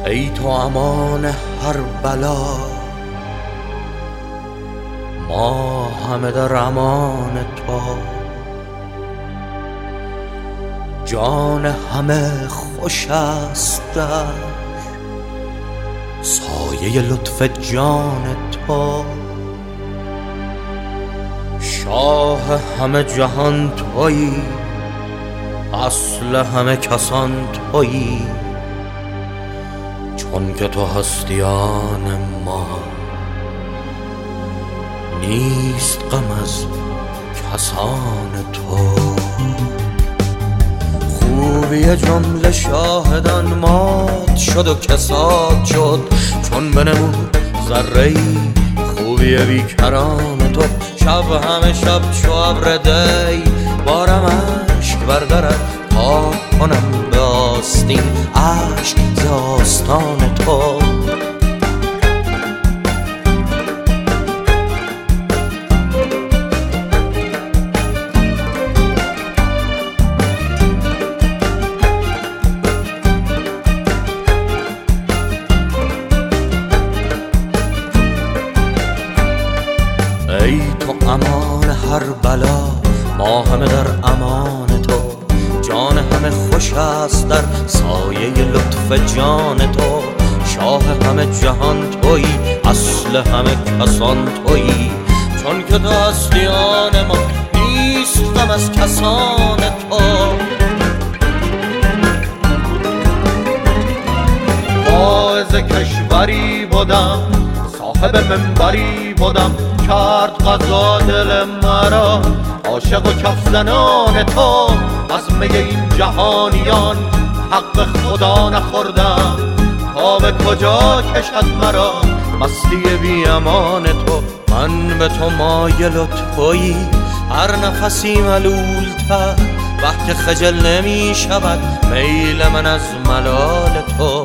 ای تو امان هر بلا، ما همه در امان تو. جان همه خوش است در سایه لطف جان تو. شاه همه جهان تویی، اصل همه کسان تویی. چون که تو هستی آن ما، نیست غم از کسان تو. خوبی جمله شاهدان مات شد و کساد شد، چون بنمود ذره‌ای خوبی بیکران تو. شب همه شب چو ابر دی بارم اشک بر درت، پاک کنم به آستین اشک ز آستان تو. ای تو امان هر بلا، ما همه در امان تو. جان همه خوش است در سایه لطف جان تو. شاه همه جهان تویی، اصل همه کسان تویی. چون که تو هستی آن ما، نیست غم از کسان تو. واعظ کشوری بودم، صاحب منبری بودم، کرد قضا دل مرا عاشق و کف زنان تو. از می این جهانیان حق خدا نخوردم، تا به کجا کشد مرا مستی بی امان تو. من به تو مایل و تویی، هر نفسی ملول‌تر، وقت که خجل نمی شود میل من از ملال تو.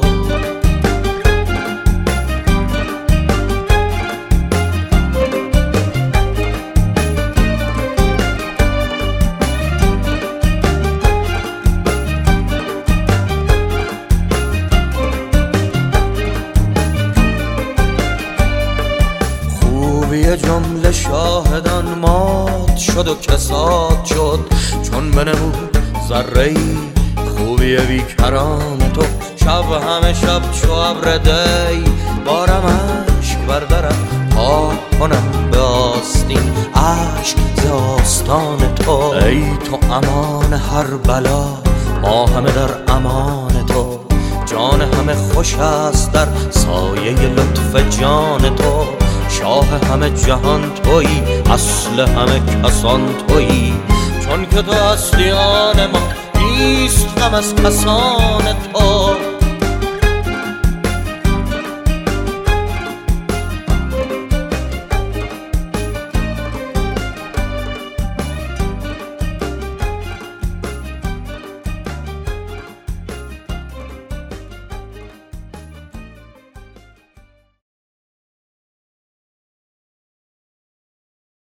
خوبی جمله شاهدان مات شد و کساد شد، چون بنمود ذره‌ای خوبی بیکران تو. شب همه شب چو ابر دی بارم اشک بر درت، پاک کنم به آستین اشک ز آستان تو. ای تو امان هر بلا، ما همه در امان تو. جان همه خوش است در سایه لطف جان تو. شاه همه جهان تویی، اصل همه کسان تویی. چون که تو هستی آن ما، نیست غم از کسان تو.